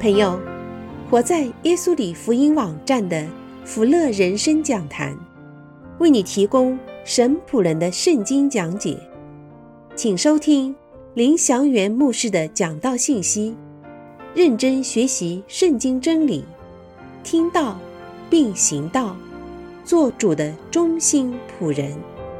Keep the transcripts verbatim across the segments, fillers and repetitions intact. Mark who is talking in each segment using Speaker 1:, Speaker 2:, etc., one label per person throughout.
Speaker 1: 朋友，活在耶稣里福音网站的福乐人生讲坛，为你提供神仆人的圣经讲解，请收听林祥元牧师的讲道信息，认真学习圣经真理，听道并行道，做主的忠心仆人。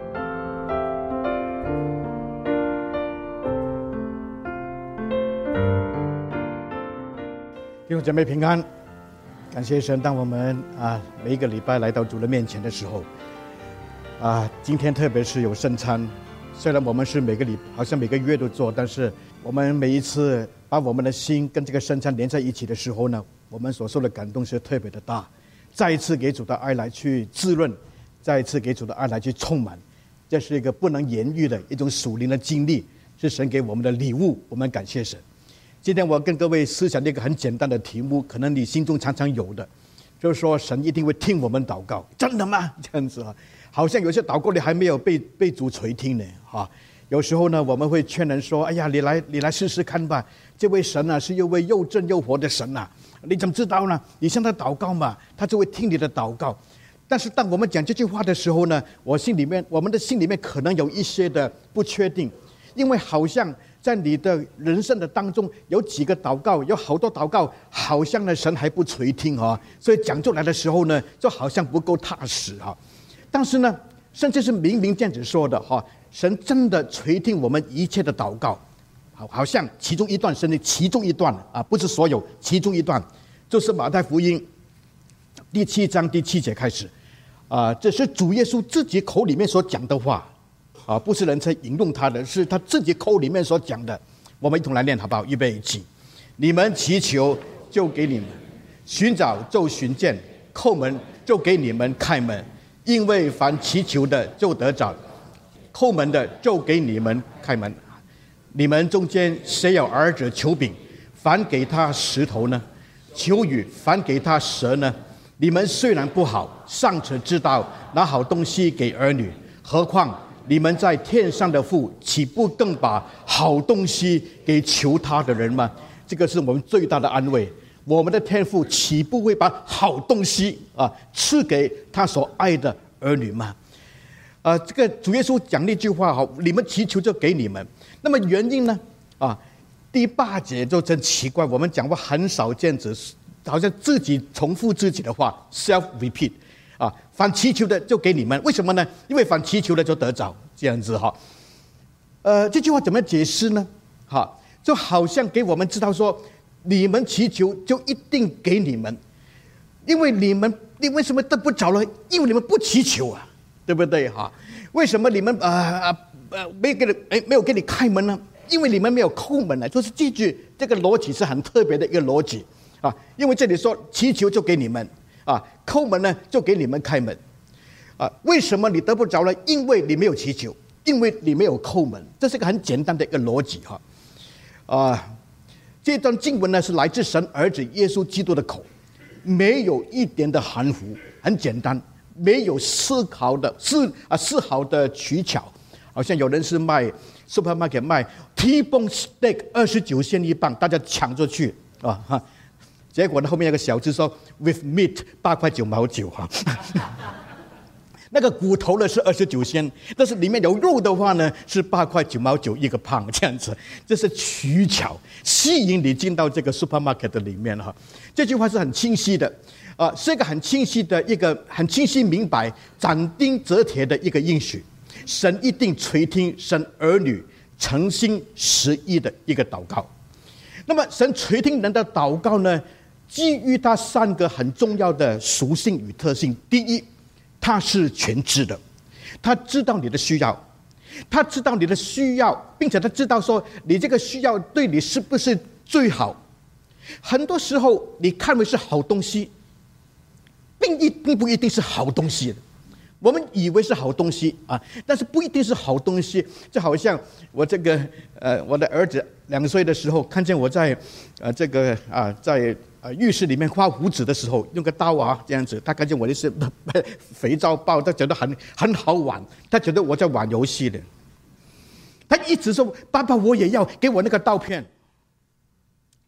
Speaker 2: 弟兄姐妹平安，感谢神。当我们啊每一个礼拜来到主的面前的时候，啊，今天特别是有圣餐。虽然我们是每个礼好像每个月都做，但是我们每一次把我们的心跟这个圣餐连在一起的时候呢，我们所受的感动是特别的大。再一次给主的爱来去滋润，再一次给主的爱来去充满，这是一个不能言喻的一种属灵的经历，是神给我们的礼物。我们感谢神。今天我跟各位思想一个很简单的题目，可能你心中常常有的，就是说神一定会听我们祷告，真的吗？这样子啊，好像有些祷告你还没有被被主垂听呢，哈。有时候呢，我们会劝人说：“哎呀，你来你来试试看吧，这位神啊是一位又正又活的神啊，你怎么知道呢？你向他祷告嘛，他就会听你的祷告。”但是当我们讲这句话的时候呢，我心里面我们的心里面可能有一些的不确定，因为好像在你的人生的当中，有几个祷告，有好多祷告，好像呢神还不垂听啊，所以讲出来的时候呢，就好像不够踏实啊。但是呢，甚至是明明这样子说的哈，神真的垂听我们一切的祷告，好，好像其中一段圣经，其中一段啊，不是所有，其中一段就是马太福音第七章第七节开始啊，这是主耶稣自己口里面所讲的话。啊，不是人在引用他的，是他自己口里面所讲的。我们一同来念好不好？预备起！你们祈求，就给你们；寻找，就寻见；叩门，就给你们开门。因为凡祈求的，就得着；叩门的，就给你们开门。你们中间谁有儿子求饼，反给他石头呢？求雨，反给他蛇呢？你们虽然不好，尚且知道拿好东西给儿女，何况你们在天上的父，岂不更把好东西给求他的人吗？这个是我们最大的安慰。我们的天父岂不会把好东西啊赐给他所爱的儿女吗？啊，这个主耶稣讲那句话好，你们祈求就给你们。那么原因呢？啊，第八节就真奇怪，我们讲过很少见子，好像自己重复自己的话 ，self repeat。啊，凡祈求的就给你们，为什么呢？因为凡祈求的就得着，这样子哈。呃，这句话怎么解释呢？哈，就好像给我们知道说，你们祈求就一定给你们，因为你们你为什么得不着了？因为你们不祈求啊，对不对哈？为什么你们呃呃没有给你哎没有给你开门呢？因为你们没有叩门呢。就是这句这个逻辑是很特别的一个逻辑啊，因为这里说祈求就给你们。啊，叩门呢就给你们开门，啊，为什么你得不着呢？因为你没有祈求，因为你没有叩门，这是一个很简单的一个逻辑哈。啊，这段经文呢是来自神儿子耶稣基督的口，没有一点的含糊，很简单，没有丝毫的丝啊丝毫的取巧，好像有人是卖 supermarket 卖 T-bone steak 二十九仙一磅，大家抢着去啊哈。结果呢，后面有个小字说 with meat 八块九毛九哈，那个骨头呢是二十九仙，但是里面有肉的话呢是八块九毛九一个磅这样子，这是取巧吸引你进到这个 supermarket 的里面哈。这句话是很清晰的，啊、呃，是一个很清晰的一个很清晰明白、斩钉截铁的一个应许，神一定垂听神儿女诚心实意的一个祷告。那么神垂听人的祷告呢？基于他三个很重要的属性与特性。第一，他是全知的，他知道你的需要，他知道你的需要，并且他知道说你这个需要对你是不是最好。很多时候你看为是好东西，并一并不一定是好东西的。我们以为是好东西啊，但是不一定是好东西。就好像我这个呃，我的儿子两岁的时候，看见我在呃这个啊在呃浴室里面刮胡子的时候，用个刀啊这样子，他看见我的是肥皂包，他觉得很很好玩，他觉得我在玩游戏的。他一直说：“爸爸，我也要给我那个刀片。”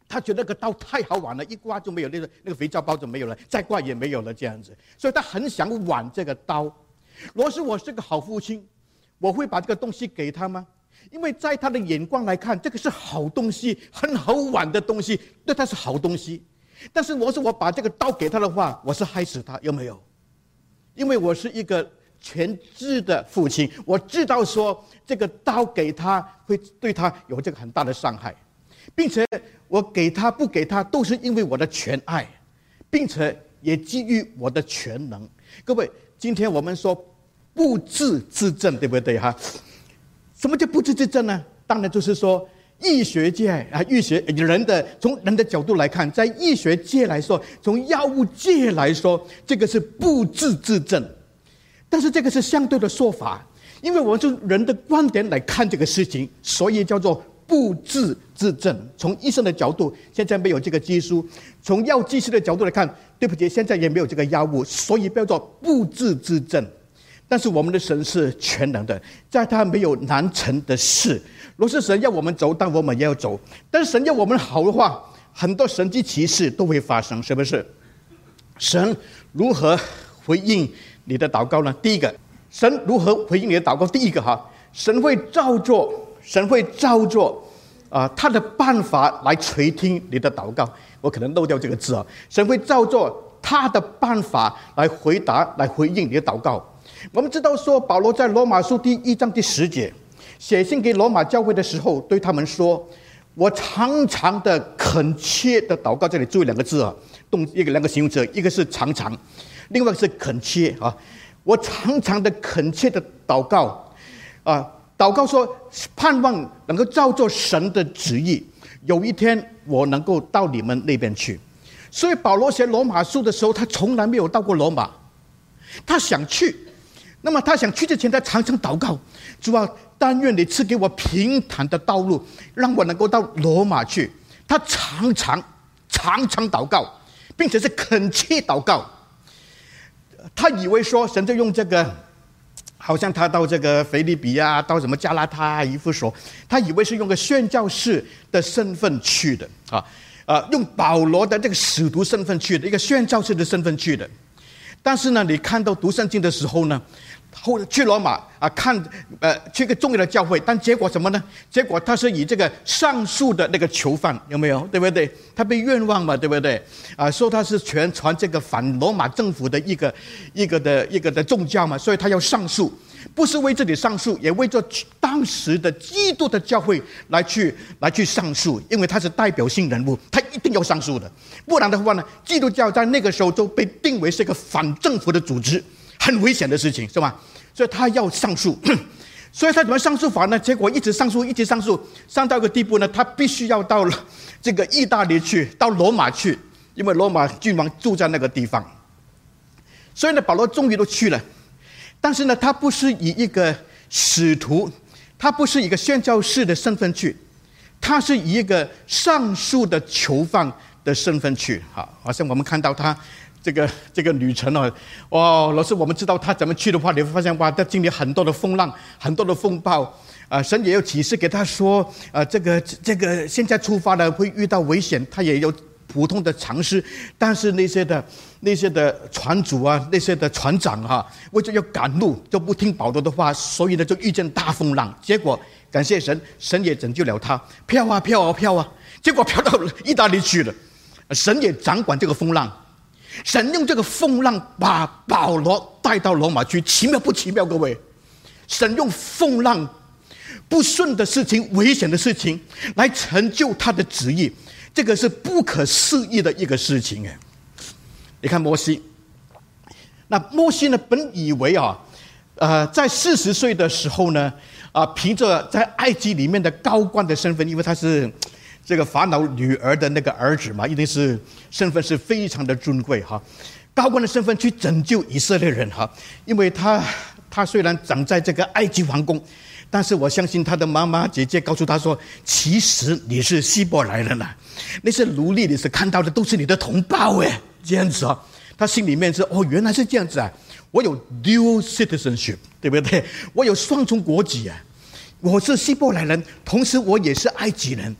Speaker 2: 他觉得那个刀太好玩了，一刮就没有，那个那个肥皂包就没有了，再刮也没有了，这样子。所以他很想玩这个刀。若是我是个好父亲，我会把这个东西给他吗？因为在他的眼光来看，这个是好东西，很好玩的东西，对他是好东西。但是若是我把这个刀给他的话，我是害死他，有没有？因为我是一个全知的父亲，我知道说这个刀给他会对他有这个很大的伤害，并且我给他不给他都是因为我的全爱，并且也基于我的全能。各位，今天我们说不治之症，对不对哈？什么叫不治之症呢？当然就是说医学界啊，医学人的从人的角度来看，在医学界来说，从药物界来说，这个是不治之症。但是这个是相对的说法，因为我们从人的观点来看这个事情，所以叫做不治之症。从医生的角度，现在没有这个技术；从药剂师的角度来看，对不起，现在也没有这个药物，所以叫做不治之症。但是我们的神是全能的，在他没有难成的事。若是神要我们走，但我们也要走；但是神要我们好的话，很多神迹奇事都会发生，是不是？神如何回应你的祷告呢？第一个，神如何回应你的祷告？第一个哈，神会照做，神会照做啊、呃，他的办法来垂听你的祷告。我可能漏掉这个字啊，神会照做他的办法来回答、来回应你的祷告。我们知道说，保罗在罗马书第一章第十节写信给罗马教会的时候，对他们说：“我常常的恳切的祷告。”这里注意两个字啊，动一个两个形容词，一个是常常，另外一个是恳切啊。我常常的恳切的祷告啊，祷告说盼望能够照做神的旨意，有一天我能够到你们那边去。所以保罗写罗马书的时候，他从来没有到过罗马，他想去。那么他想去之前，他常常祷告：主啊，但愿你赐给我平坦的道路，让我能够到罗马去。他常常常常祷告，并且是恳切祷告。他以为说神就用这个，好像他到这个腓立比啊，到什么加拉太啊、以弗所，他以为是用个宣教士的身份去的啊，呃，用保罗的这个使徒身份去的，一个宣教士的身份去的。但是呢，你看到读圣经的时候呢，后去罗马啊，看呃去一个重要的教会，但结果什么呢？结果他是以这个上诉的那个囚犯，有没有？对不对？他被冤枉嘛，对不对？啊，说他是全传这个反罗马政府的一个一个的一个的宗教嘛，所以他要上诉，不是为自己上诉，也为着当时的基督的教会来去来去上诉，因为他是代表性人物，他一定要上诉的，不然的话呢，基督教在那个时候就被定为是一个反政府的组织。很危险的事情，是吧？所以他要上诉，所以他怎么上诉法呢？结果一直上诉，一直上诉，上到一个地步呢，他必须要到了这个意大利去，到罗马去，因为罗马君王住在那个地方。所以呢，保罗终于都去了，但是呢，他不是以一个使徒，他不是以一个宣教士的身份去，他是以一个上诉的囚犯的身份去。好，好像我们看到他。这个这个旅程哦，哇！老师，我们知道他怎么去的话，你会发现哇，他经历很多的风浪，很多的风暴啊、呃。神也有启示给他说，啊、呃，这个这个现在出发了会遇到危险，他也有普通的常识。但是那些的那些的船主啊，那些的船长哈、啊，为了要赶路，就不听保罗的话，所以呢就遇见大风浪。结果感谢神，神也拯救了他，飘啊飘啊飘啊，结果飘到意大利去了。神也掌管这个风浪。神用这个风浪把保罗带到罗马去，奇妙不奇妙？各位，神用风浪不顺的事情、危险的事情来成就他的旨意，这个是不可思议的一个事情哎。你看摩西，那摩西呢，本以为啊，呃，在四十岁的时候呢，啊、呃，凭着在埃及里面的高官的身份，因为他是。这个法老女儿的那个儿子嘛，一定是身份是非常的尊贵哈，高官的身份去拯救以色列人哈，因为他他虽然长在这个埃及皇宫，但是我相信他的妈妈姐姐告诉他说，其实你是希伯来人啊，那些奴隶你是看到的都是你的同胞哎，这样子啊，他心里面是哦原来是这样子啊，我有 dual citizenship 对不对？我有双重国籍啊，我是希伯来人，同时我也是埃及人。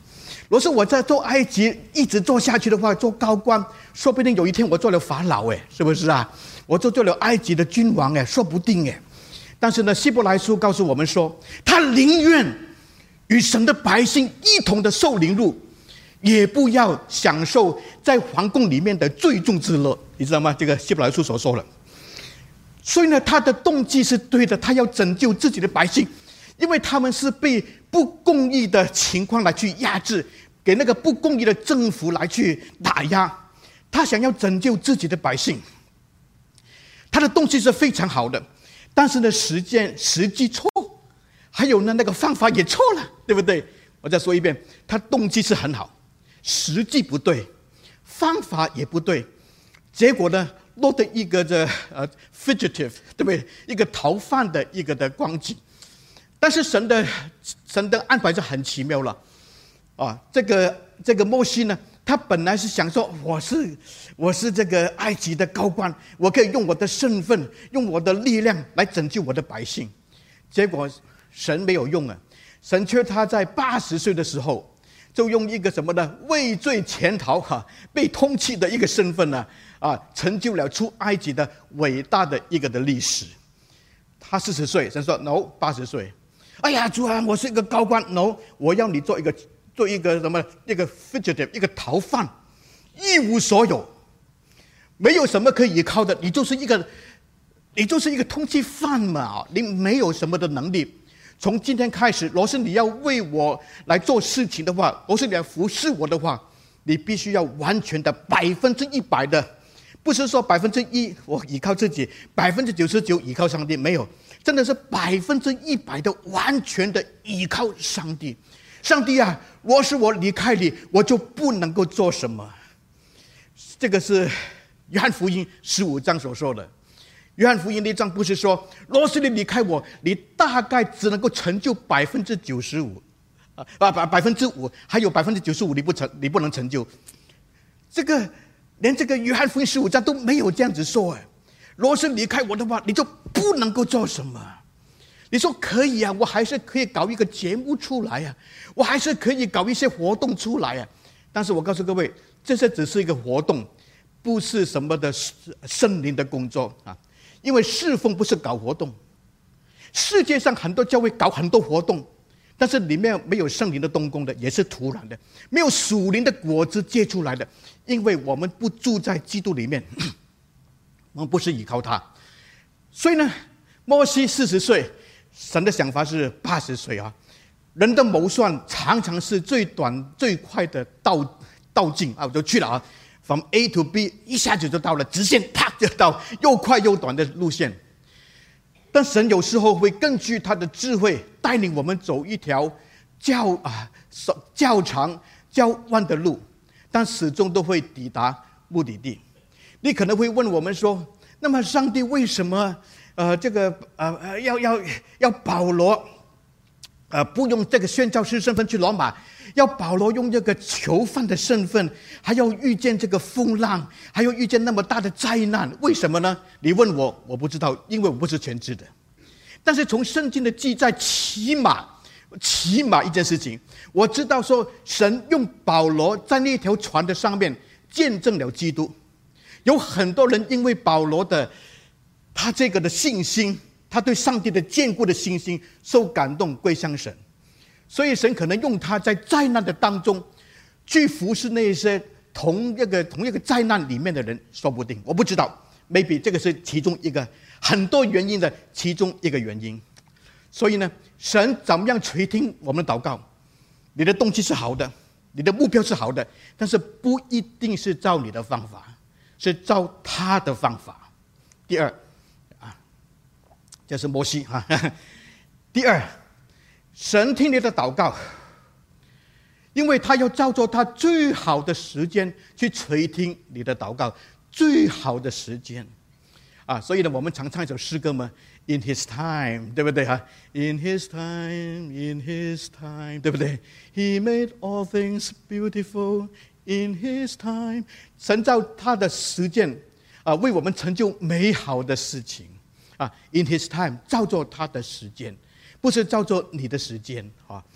Speaker 2: 若是我在做埃及一直做下去的话，做高官，说不定有一天我做了法老，哎，是不是啊？我就做了埃及的君王，哎，说不定哎。但是呢，希伯来书告诉我们说，他宁愿与神的百姓一同的受凌辱，也不要享受在皇宫里面的最重之乐，你知道吗？这个希伯来书所说了。所以呢，他的动机是对的，他要拯救自己的百姓，因为他们是被不公义的情况来去压制，给那个不公义的政府来去打压，他想要拯救自己的百姓，他的动机是非常好的，但是呢，时间时机错，还有呢那个方法也错了，对不对？我再说一遍，他动机是很好，时机不对，方法也不对，结果呢，落得一个的呃 fugitive， 对不对？一个逃犯的一个的光景。但是神的神的安排是很奇妙了，啊，这个这个摩西呢，他本来是想说，我是我是这个埃及的高官，我可以用我的身份，用我的力量来拯救我的百姓。结果神没有用啊，神却他在八十岁的时候，就用一个什么呢？畏罪潜逃哈、啊，被通缉的一个身份呢，啊，成就了出埃及的伟大的一个的历史。他四十岁，神说 no， 八十岁。哎呀，主啊，我是一个高官 ，no， 我要你做一个做一个什么？一个 fugitive， 一个逃犯，一无所有，没有什么可以依靠的，你就是一个，你就是一个通缉犯嘛，你没有什么的能力。从今天开始，若是你要为我来做事情的话，若是你要服侍我的话，你必须要完全的百分之一百的，不是说百分之一我依靠自己，百分之九十九依靠上帝，没有。真的是百分之一百的完全的依靠上帝。上帝啊，若是我离开你，我就不能够做什么。这个是约翰福音十五章所说的。约翰福音那章不是说，若是你离开我，你大概只能够成就百分之九十五，啊，百百分之五，还有百分之九十五你不成，你不能成就。这个连这个约翰福音十五章都没有这样子说哎。若是离开我的话，你就不能够做什么。你说可以啊，我还是可以搞一个节目出来啊，我还是可以搞一些活动出来啊。但是我告诉各位，这些只是一个活动，不是什么的圣灵的工作啊。因为侍奉不是搞活动，世界上很多教会搞很多活动，但是里面没有圣灵的动工的，也是徒然的，没有属灵的果子结出来的，因为我们不住在基督里面。我们不是依靠他，所以呢，摩西四十岁，神的想法是八十岁啊。人的谋算常常是最短最快的道道径啊，我就去了啊 ，from A to B， 一下子就到了直线，啪就到又快又短的路线。但神有时候会根据他的智慧带领我们走一条较啊较长较弯的路，但始终都会抵达目的地。你可能会问我们说，那么上帝为什么呃这个呃要要要保罗呃不用这个宣教士身份去罗马，要保罗用这个囚犯的身份，还要遇见这个风浪，还要遇见那么大的灾难，为什么呢？你问我，我不知道，因为我不是全知的。但是从圣经的记载，起码起码一件事情，我知道说，神用保罗在那条船的上面见证了基督。有很多人因为保罗的他这个的信心，他对上帝的坚固的信心受感动归向神，所以神可能用他在灾难的当中去服侍那些同一个同一个灾难里面的人，说不定，我不知道 maybe 这个是其中一个很多原因的其中一个原因。所以呢，神怎么样垂听我们的祷告？你的动机是好的，你的目标是好的，但是不一定是照你的方法，是照他的方法。第二啊，这是摩西啊。第二，神听你的祷告，因为他要照着他最好的时间去垂听你的祷告，最好的时间啊。所以呢，我们常唱一首诗歌嘛 ，In His time， 对不对哈 ？In His time, in His time， 对不对 ？He made all things beautiful。In His time， 神照他的时间啊，为我们成就美好的事情啊。In His time， 照着他的时间，不是照着你的时间啊。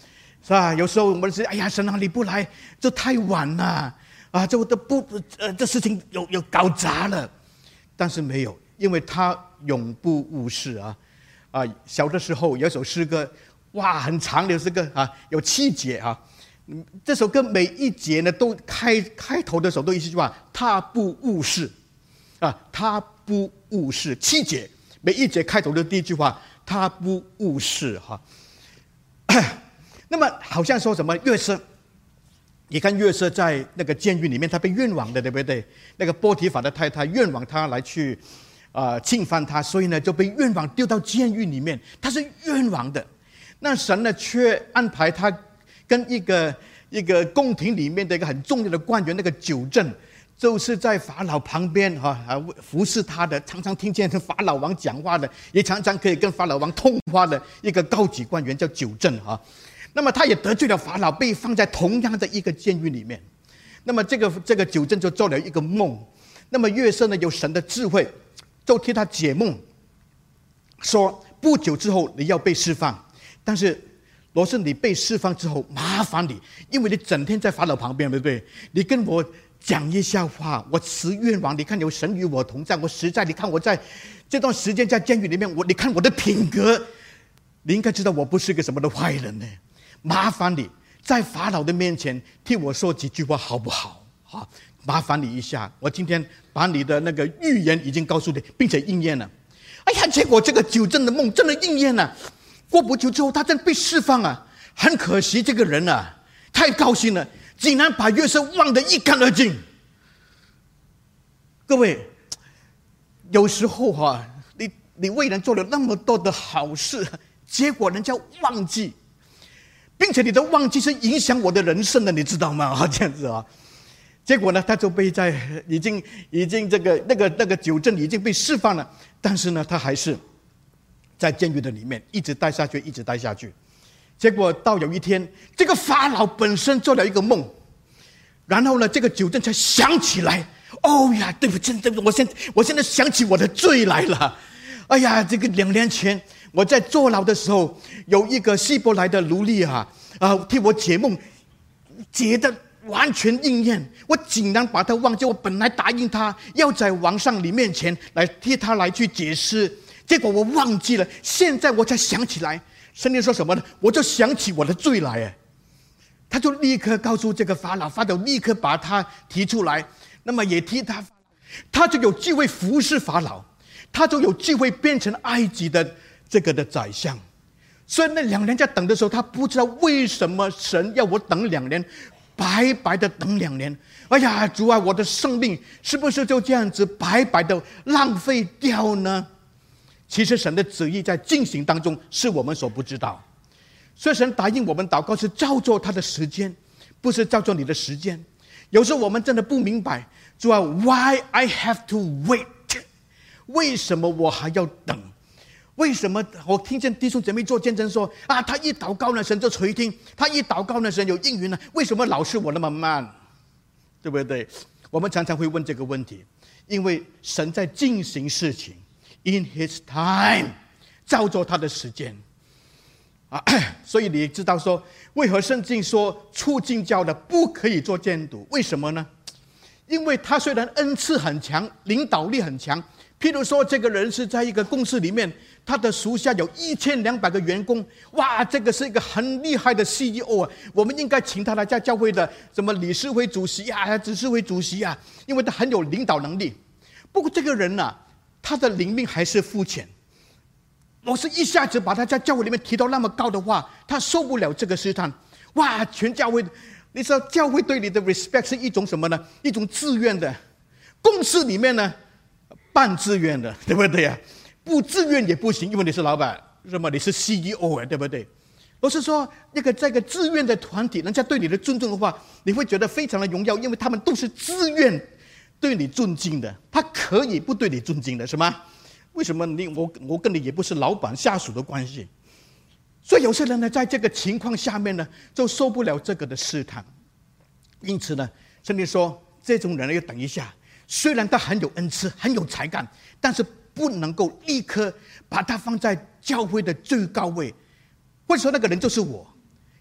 Speaker 2: 是吧？有时候我们是哎呀，神啊，你不来，这太晚了啊，这都不呃，这事情有有搞砸了。但是没有，因为他永不误事啊啊！小的时候有一首诗歌，哇，很长的诗歌啊，有七节啊。这首歌每一节呢，都开开头的时候都一句话：他不误事啊，他不误事。七节，每一节开头的第一句话，他不误事哈。那么好像说什么约瑟，你看约瑟在那个监狱里面，他被冤枉的，对不对？那个波提法的太太冤枉他来去啊、呃、侵犯他，所以呢就被冤枉丢到监狱里面，他是冤枉的。那神呢却安排他跟一个一个宫廷里面的一个很重要的官员，那个九正，就是在法老旁边哈啊服侍他的，常常听见跟法老王讲话的，也常常可以跟法老王通话的一个高级官员叫九正哈。那么他也得罪了法老，被放在同样的一个监狱里面。那么这个这个九正就做了一个梦，那么约瑟呢有神的智慧，就替他解梦，说不久之后你要被释放，但是若是你被释放之后，麻烦你，因为你整天在法老旁边，对不对？你跟我讲一下话，我辞愿望，你看有神与我同在，我实在，你看我在这段时间在监狱里面，我你看我的品格，你应该知道我不是个什么的坏人呢。麻烦你在法老的面前替我说几句话好不好？好，麻烦你一下，我今天把你的那个预言已经告诉你，并且应验了。哎呀，结果这个九正的梦真的应验了。过不久之后，他真被释放啊！很可惜，这个人啊，太高兴了，竟然把约瑟忘得一干二净。各位，有时候哈、啊，你你为人做了那么多的好事，结果人家忘记。并且你的忘记是影响我的人生的，你知道吗？啊，这样子啊，结果呢，他就被在已经已经这个那个那个九正已经被释放了，但是呢，他还是在监狱的里面一直待下去，一直待下去。结果到有一天，这个法老本身做了一个梦，然后呢，这个九正才想起来，哦呀，对不起，对不起，我现我现在想起我的罪来了。哎呀，这个两年前我在坐牢的时候，有一个希伯来的奴隶啊啊替我解梦，解的完全应验。我竟然把他忘记，我本来答应他要在王上你面前来替他来去解释，结果我忘记了，现在我才想起来。圣经说什么呢？我就想起我的罪来，哎，他就立刻告诉这个法老，法老立刻把他提出来，那么也替他，他就有机会服侍法老。他就有机会变成埃及的这个的宰相。所以那两年在等的时候，他不知道为什么神要我等两年，白白的等两年。哎呀，主啊，我的生命是不是就这样子白白的浪费掉呢？其实神的旨意在进行当中，是我们所不知道。所以神答应我们祷告是照做他的时间，不是照做你的时间。有时候我们真的不明白，主啊 ，Why I have to wait？为什么我还要等？为什么我听见弟兄姐妹做见证说啊，他一祷告呢，神就垂听；他一祷告呢，神有应允呢？为什么老是我那么慢？对不对？我们常常会问这个问题，因为神在进行事情 ，in His time， 照做他的时间啊。所以你知道说，为何圣经说初进教的不可以做监督？为什么呢？因为他虽然恩赐很强，领导力很强。譬如说，这个人是在一个公司里面，他的属下有一千两百个员工，哇，这个是一个很厉害的 C E O 啊！我们应该请他来在教会的什么理事会主席啊、执事会主席啊，因为他很有领导能力。不过这个人啊，他的灵命还是肤浅。我是一下子把他在教会里面提到那么高的话，他受不了这个试探。哇，全教会，你知道教会对你的 respect 是一种什么呢？一种自愿的。公司里面呢？半自愿的，对不对啊？不自愿也不行，因为你是老板，什么你是 C E O 啊，对不对？我是说，那个这个自愿的团体，人家对你的尊重的话，你会觉得非常的荣耀，因为他们都是自愿对你尊敬的，他可以不对你尊敬的，是吗？为什么你我我跟你也不是老板下属的关系？所以有些人呢，在这个情况下面呢，就受不了这个的试探，因此呢，圣经说这种人要等一下。虽然他很有恩赐，很有才干，但是不能够立刻把他放在教会的最高位。或者说那个人就是我，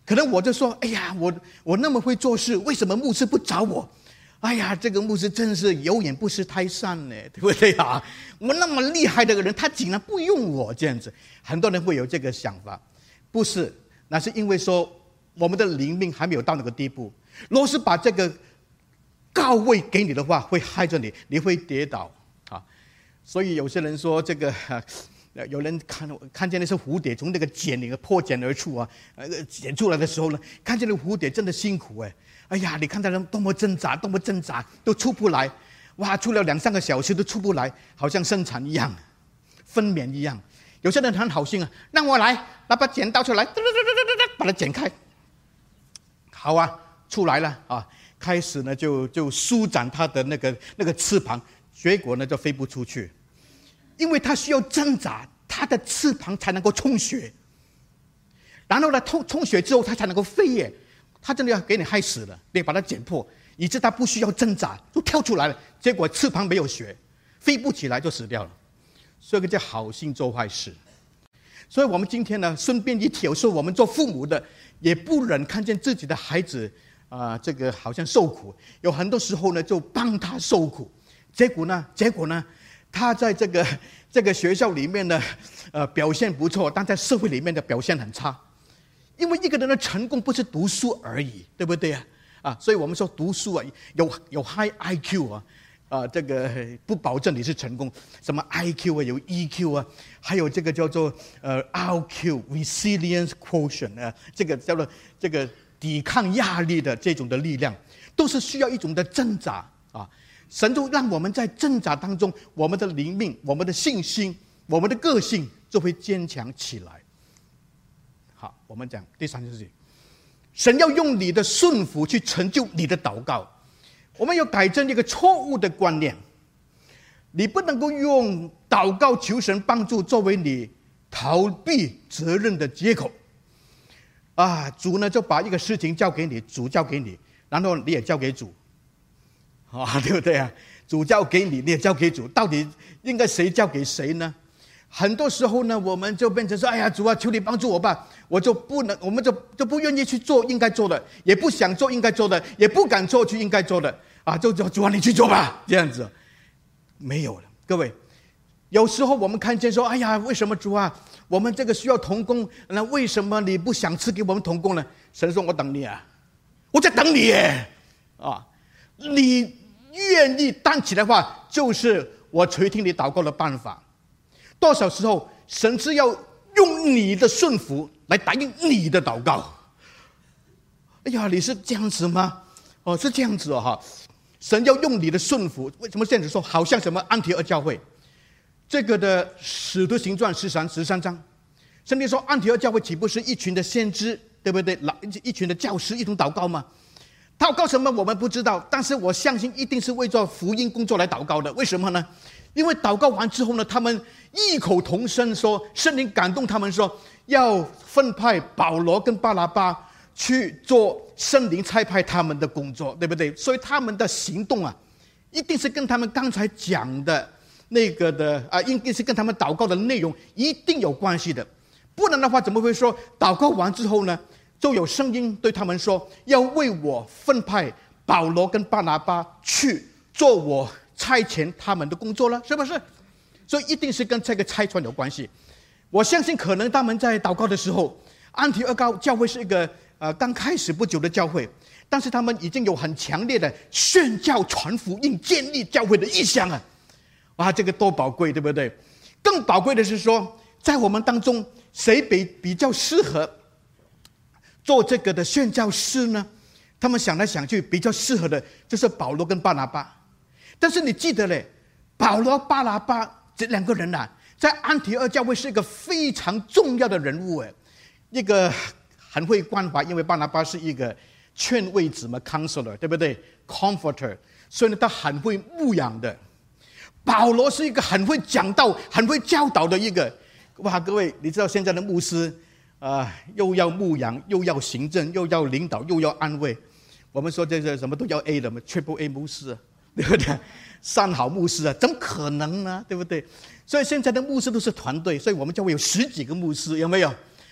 Speaker 2: 可能我就说，哎呀，我我那么会做事，为什么牧师不找我？哎呀，这个牧师真是有眼不识泰山呢，对不对啊？我那么厉害的人，他竟然不用我这样子。很多人会有这个想法，不是，那是因为说我们的灵命还没有到那个地步。若是把这个高位给你的话，会害着你，你会跌倒啊。所以有些人说这个。有人看看见那些蝴蝶从那个茧里破茧而出啊，呃，茧出来的时候呢，看见那个蝴蝶真的辛苦哎，哎呀，你看到人多么挣扎，多么挣扎，都出不来，哇，出了两三个小时都出不来，好像生产一样，分娩一样。有些人很好心啊，让我来，拿把剪刀出来，把它剪开。好啊，出来了啊，开始呢就就舒展它的那个那个翅膀，结果呢就飞不出去。因为它需要挣扎，它的翅膀才能够充血，然后呢，充充血之后，它才能够飞耶。它真的要给你害死了，你把它剪破，以致它不需要挣扎就跳出来了。结果翅膀没有血，飞不起来就死掉了。所以这叫好心做坏事。所以我们今天呢，顺便一提，有时候我们做父母的也不忍看见自己的孩子啊、呃，这个好像受苦，有很多时候呢就帮他受苦，结果呢，结果呢。他在这个这个学校里面呢，呃，表现不错，但在社会里面的表现很差。因为一个人的成功不是读书而已，对不对啊？啊，所以我们说读书啊，有有 high I Q 啊，啊，这个不保证你是成功。什么 I Q 啊，有 E Q 啊，还有这个叫做呃 R Q resilience quotient 啊，这个叫做这个抵抗压力的这种的力量，都是需要一种的挣扎啊。神就让我们在挣扎当中，我们的灵命、我们的信心、我们的个性就会坚强起来。好，我们讲第三件事情，神要用你的顺服去成就你的祷告。我们要改正一个错误的观念，你不能够用祷告求神帮助作为你逃避责任的借口。啊，主呢就把一个事情交给你，主交给你，然后你也交给主。啊，对不对啊？主交给你，你也交给主，到底应该谁交给谁呢？很多时候呢，我们就变成说：“哎呀，主啊，求你帮助我吧！”我就不能，我们就就不愿意去做应该做的，也不想做应该做的，也不敢做去应该做的啊！就就主啊，你去做吧，这样子没有了。各位，有时候我们看见说：“哎呀，为什么主啊，我们这个需要同工，那为什么你不想赐给我们同工呢？”神说：“我等你啊，我在等你耶！”啊，你愿意担起来的话，就是我垂听你祷告的办法。多少时候，神是要用你的顺服来答应你的祷告。哎呀，你是这样子吗？哦，是这样子哦哈。神要用你的顺服，为什么这样子说？好像什么安提阿教会，这个的使徒行传十三十三章，圣经说安提阿教会岂不是一群的先知，对不对？一群的教师一同祷告吗？祷告什么我们不知道，但是我相信一定是为做福音工作来祷告的。为什么呢？因为祷告完之后呢，他们异口同声说，圣灵感动他们说，要分派保罗跟巴拿巴去做圣灵差派他们的工作，对不对？所以他们的行动啊，一定是跟他们刚才讲的那个的啊，一定是跟他们祷告的内容一定有关系的。不然的话，怎么会说祷告完之后呢，就有声音对他们说，要为我分派保罗跟巴拿巴去做我差遣他们的工作了，是不是？所以一定是跟这个差传有关系。我相信可能他们在祷告的时候，安提阿教会是一个呃刚开始不久的教会，但是他们已经有很强烈的宣教传福音、建立教会的意向啊！哇，这个多宝贵，对不对？更宝贵的是说，在我们当中，谁比比较适合做这个的宣教士呢？他们想来想去，比较适合的就是保罗跟巴拿巴。但是你记得嘞，保罗、巴拿巴这两个人啊，在安提阿教会是一个非常重要的人物哎，一个很会关怀，因为巴拿巴是一个劝慰子嘛 ，counselor， 对不对 ？comforter， 所以呢，他很会牧养的。保罗是一个很会讲道、很会教导的一个。哇，各位，你知道现在的牧师啊、呃，又要牧养，又要行政，又要领导，又要安慰。我们说这个什么都要 A 的嘛 ，Triple A 牧师啊。对不对？三好牧师啊，怎么可能呢？对不对？所以现在的牧师都是团队，所以我们教会有十几个牧师，有没有？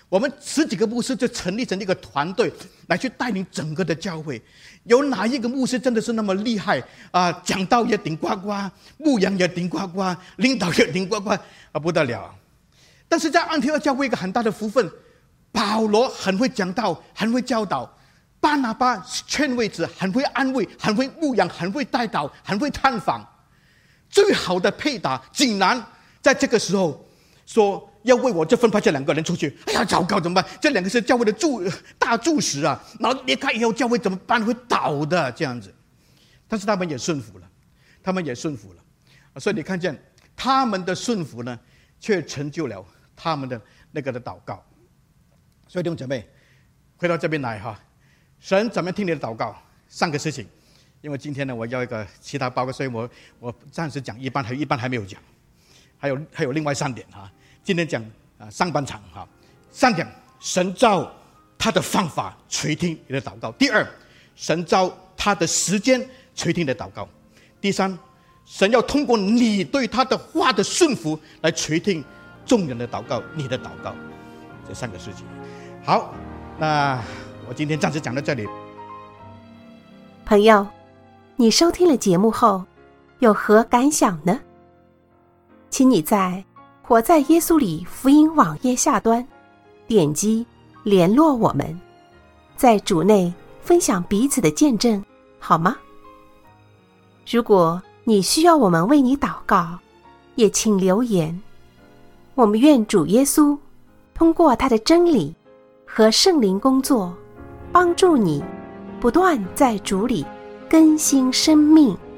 Speaker 2: 我们十几个牧师就成立成一个团队来去带领整个的教会。有哪一个牧师真的是那么厉害啊？讲道也顶呱呱，牧羊也顶呱呱，领导也顶呱呱啊，不得了。但是在安提阿教会一个很大的福分，保罗很会讲道，很会教导；巴拿巴劝慰子，很会安慰，很会牧养，很会带导，很会探访。最好的配搭，竟然在这个时候说要为我这分派这两个人出去。哎呀，糟糕，怎么办？这两个是教会的柱大柱石啊！然后离开以后，教会怎么办？会倒的这样子。但是他们也顺服了，他们也顺服了。所以你看见他们的顺服呢，却成就了他们的那个的祷告。所以弟兄姐妹，回到这边来哈，神怎么听你的祷告？三个事情。因为今天呢，我要一个其他报告，所以我我暂时讲一半，还一半还没有讲，还有还有另外三点哈。今天讲啊上半场哈，三点，神照他的方法垂听你的祷告；第二，神照他的时间垂听你的祷告；第三，神要通过你对他的话的顺服来垂听众人的祷告，你的祷告。这三个事情。好，那我今天暂时讲到这里。
Speaker 1: 朋友，你收听了节目后有何感想呢？请你在活在耶稣里福音网页下端点击联络我们，在主内分享彼此的见证，好吗？如果你需要我们为你祷告，也请留言。我们愿主耶稣通过他的真理和圣灵工作，帮助你不断在主里更新生命。